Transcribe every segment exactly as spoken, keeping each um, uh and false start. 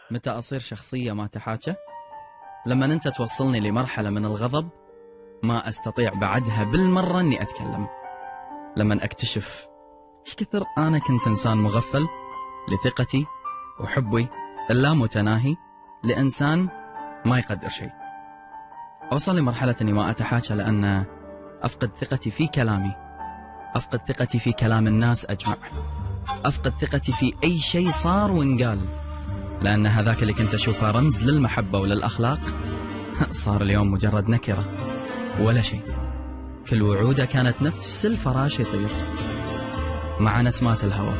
متى أصير شخصية ما تحاكى؟ لما أنت توصلني لمرحلة من الغضب ما أستطيع بعدها بالمرة أني أتكلم. لما أكتشف إيش كثر أنا كنت إنسان مغفل لثقتي وحبي اللامتناهي لإنسان ما يقدر شيء. أوصل لمرحلة أني ما أتحاكى لأن أفقد ثقتي في كلامي، أفقد ثقتي في كلام الناس أجمع، أفقد ثقتي في أي شيء صار وانقال، لأن هذاك اللي كنت أشوفه رمز للمحبة وللأخلاق صار اليوم مجرد نكرة ولا شيء. كل وعوده كانت نفس الفراش يطير مع نسمات الهواء،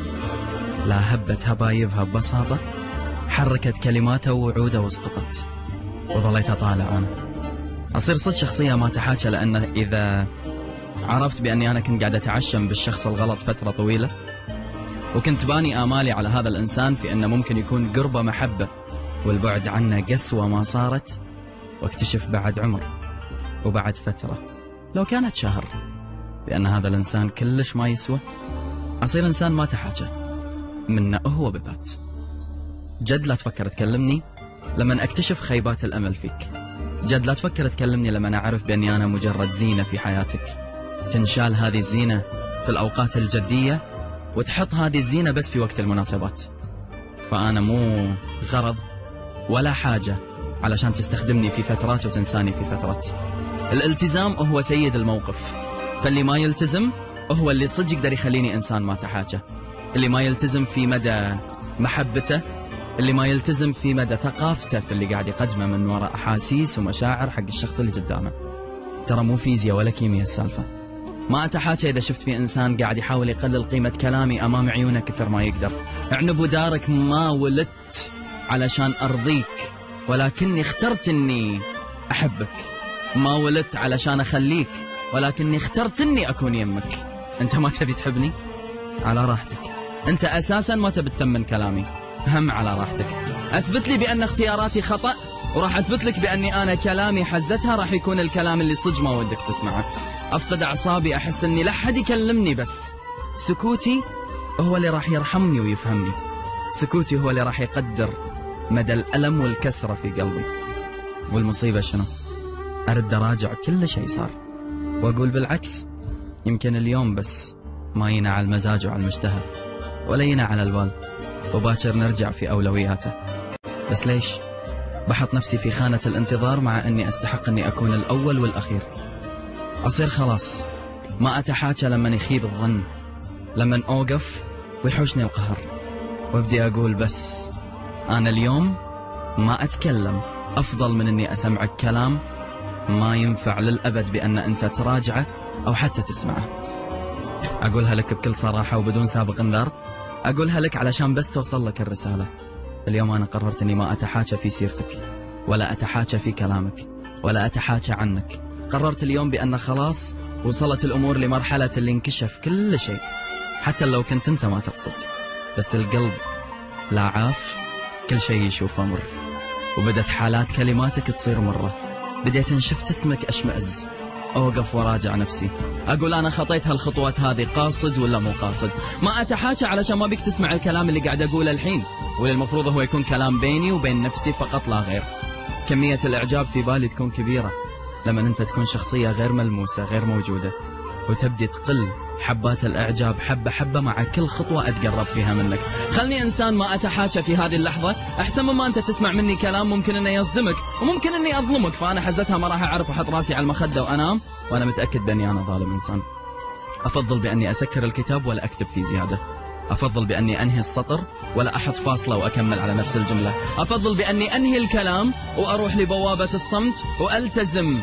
لا هبت هبايبها ببساطة حركت كلماته ووعوده واسقطت، وظليت أطالع أنا. أصير صدق شخصية ما تحاكى لأن إذا عرفت بأني أنا كنت قاعد أتعشم بالشخص الغلط فترة طويلة، وكنت باني آمالي على هذا الإنسان في أنه ممكن يكون قربه محبة والبعد عنه قسوة ما صارت، واكتشف بعد عمر وبعد فترة لو كانت شهر بأن هذا الإنسان كلش ما يسوى، أصير إنسان ما تحاكى منه هو بالذات. جد لا تفكر تكلمني لما أكتشف خيبات الأمل فيك، جد لا تفكر تكلمني لما أعرف بأني أنا مجرد زينة في حياتك، تنشال هذه الزينة في الأوقات الجدية وتحط هذه الزينة بس في وقت المناسبات. فأنا مو غرض ولا حاجة علشان تستخدمني في فترات وتنساني في فترات. الالتزام هو سيد الموقف، فاللي ما يلتزم هو اللي صدق يقدر يخليني إنسان ما تحاكى. اللي ما يلتزم في مدى محبته، اللي ما يلتزم في مدى ثقافته في اللي قاعد يقدمه من وراء أحاسيس ومشاعر حق الشخص اللي قدامه. ترى مو فيزياء ولا كيمياء السالفة. ما أتحاكى إذا شفت في إنسان قاعد يحاول يقلل قيمة كلامي أمام عيونه كثر ما يقدر. اعنب ودارك ما ولدت علشان أرضيك، ولكني اخترت أني أحبك. ما ولدت علشان أخليك، ولكني اخترت أني أكون يمك. أنت ما تبي تحبني؟ على راحتك. أنت أساسا ما تبي تثمن كلامي، هم على راحتك. أثبت لي بأن اختياراتي خطأ، وراح أثبت لك بأني أنا كلامي حزتها راح يكون الكلام اللي صدق ما ودك تسمعه. أفقد أعصابي، أحس أني لا حد يكلمني، بس سكوتي هو اللي راح يرحمني ويفهمني. سكوتي هو اللي راح يقدر مدى الألم والكسرة في قلبي. والمصيبة شنو؟ أرد أراجع كل شيء صار وأقول بالعكس، يمكن اليوم بس ما ينا على المزاج وعلى المشتهى ولا ينا على البال، وباكر نرجع في أولوياته. بس ليش؟ بحط نفسي في خانة الانتظار مع أني أستحق أني أكون الأول والأخير. أصير خلاص ما أتحاكى لما يخيب الظن، لما أوقف ويحوشني القهر، وابدي أقول بس أنا اليوم ما أتكلم أفضل من أني أسمعك كلام ما ينفع للأبد بأن أنت تراجعه أو حتى تسمعه. أقولها لك بكل صراحة وبدون سابق انذار، أقولها لك علشان بس توصل لك الرسالة. اليوم أنا قررت أني ما أتحاكى في سيرتك، ولا أتحاكى في كلامك، ولا أتحاكى عنك. قررت اليوم بأن خلاص وصلت الأمور لمرحلة اللي انكشف كل شيء، حتى لو كنت أنت ما تقصد، بس القلب لا عاف كل شيء يشوفه مر. وبدت حالات كلماتك تصير مرة، بديت إن شفت اسمك أشمئز، أوقف وراجع نفسي، أقول أنا خطيت هالخطوات هذه قاصد ولا مو قاصد. ما أتحاكى علشان ما بيك تسمع الكلام اللي قاعد أقوله الحين، واللي المفروض هو يكون كلام بيني وبين نفسي فقط لا غير. كمية الإعجاب في بالي تكون كبيرة لما أنت تكون شخصية غير ملموسة غير موجودة، وتبدي تقل حبات الإعجاب حبة حبة مع كل خطوة أتقرب فيها منك. خلني إنسان ما أتحاكى في هذه اللحظة أحسن مما أنت تسمع مني كلام ممكن أنه يصدمك وممكن أني أظلمك. فأنا حزتها ما راح أعرف أحط راسي على المخدة وأنام وأنا متأكد بأني أنا ظالم إنسان. أفضل بأني أسكر الكتاب ولا أكتب فيه زيادة. أفضل بأني أنهي السطر ولا أحط فاصلة وأكمل على نفس الجملة. أفضل بأني أنهي الكلام وأروح لبوابة الصمت وألتزم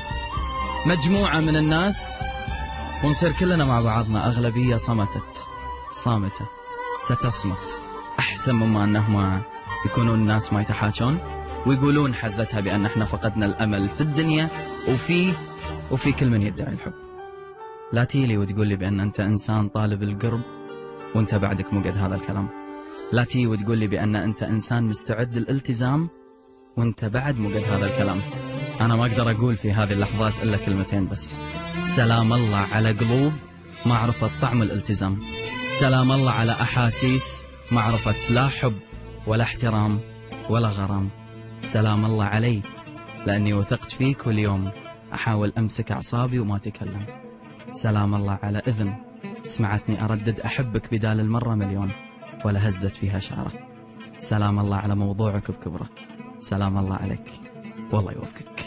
مجموعة من الناس ونصير كلنا مع بعضنا أغلبية صمتت صامتة ستصمت، أحسن مما أنهم يكونون الناس ما يتحاجون ويقولون حزتها بأن احنا فقدنا الأمل في الدنيا وفي وفي كل من يدعي الحب. لا تيلي وتقول لي بأن أنت إنسان طالب القرب وأنت بعدك مو قد هذا الكلام. لا تي وتقول لي بأن أنت إنسان مستعد للالتزام وأنت بعد مو قد هذا الكلام. أنا ما أقدر أقول في هذه اللحظات إلا كلمتين بس: سلام الله على قلوب ما عرفت طعم الالتزام، سلام الله على أحاسيس ما عرفت لا حب ولا احترام ولا غرام. سلام الله علي، لأني وثقت فيك واليوم أحاول أمسك أعصابي وما تكلم. سلام الله على إذن سمعتني أردد أحبك بدال المرة مليون ولا هزت فيها شعرة. سلام الله على موضوعك بكبره. سلام الله عليك، والله يوفقك.